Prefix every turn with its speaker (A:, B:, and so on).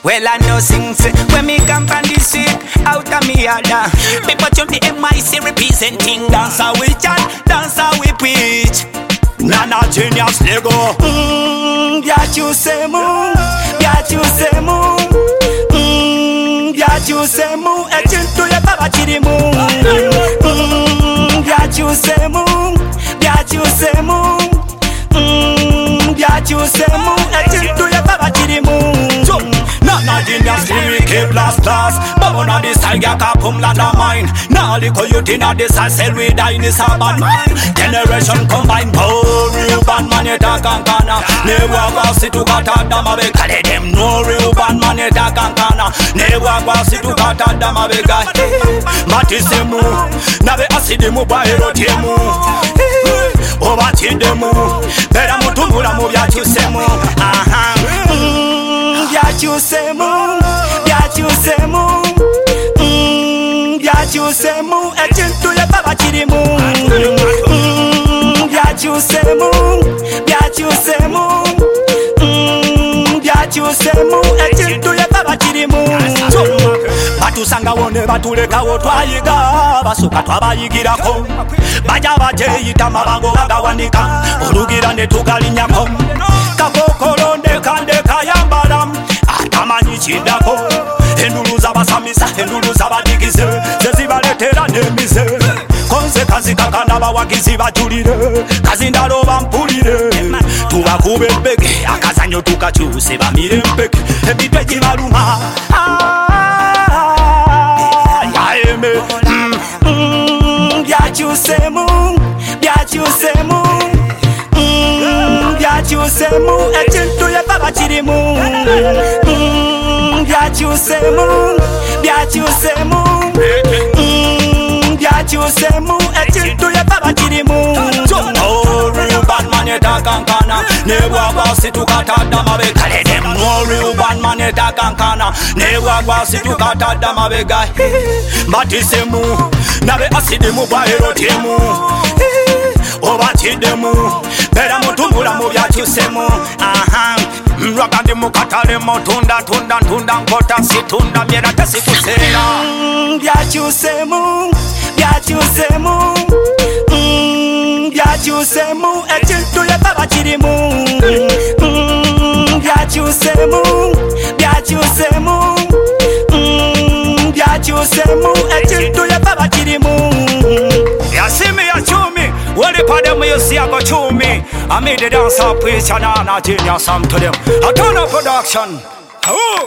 A: Well, I know things when me come from the street, out of me other. People jump the MIC representing. Dance how we chant, dance how we preach. Nana genius Lego. Byachusemu, byachusemu. Byachusemu, echintu ya baba chirimu. Byachusemu, byachusemu. Byachusemu, echintu ya baba chirimu. Nana genius lyric blast blast. Baba na this style ya kapum landa mine. Na liko youth inna this style sell we die in this urban mind. Generation combine power real bad man you talk and kana. Never go see to kata dama be kale them no real bad man you talk and kana. Never go see to kata dama be guy. Matisemu na be asidimu ba erotemu. Obatidemu bera mutumura mu byachusemu. Aha. Byachusemu, byachusemu. Byachusemu, echintu ya baba chirimu. Byachusemu, byachusemu. Byachusemu, echintu ya baba chirimu. Batusanga wone batulekawo twayiga basuka twabayigirako baja bajeyita mabango bagawanika olugira ne tukalinyako kakokolo ndeka yambala atamanyi kiddako endulu z'abasamisa endulu z'abadigize zezibaletera n'emize konze kazikakana bawagizi bajulire kazindalo bampulire tubakube bbege akazanyo tukakyuse bamire mpeke ebitwe kibaluma Byachusemu, byachusemu. Byachusemu, echintu ya baba chirimu. Byachusemu, byachusemu. Byachusemu, echintu ya baba chirimu. No real bad man you talk and kana. Never go see to kata dama be kale them. No real bad man you talk and kana. Never go see to kata dama be guy. Matisemu na be asidimu ba erotemu. Obatidemu bera mutumura mu byachusemu. Aha. Ragandi mukatale motunda tunda nkota situna myera tasikusera. Byachusemu, byachusemu. Byachusemu, echintu ya baba chirimu. Byachusemu, byachusemu. Byachusemu, echintu ya baba chirimu. Yasimi ya chumi, wale pade mu yosi ya chumi. I made the dance up with Nana Genius to them. I turn up production. Oh.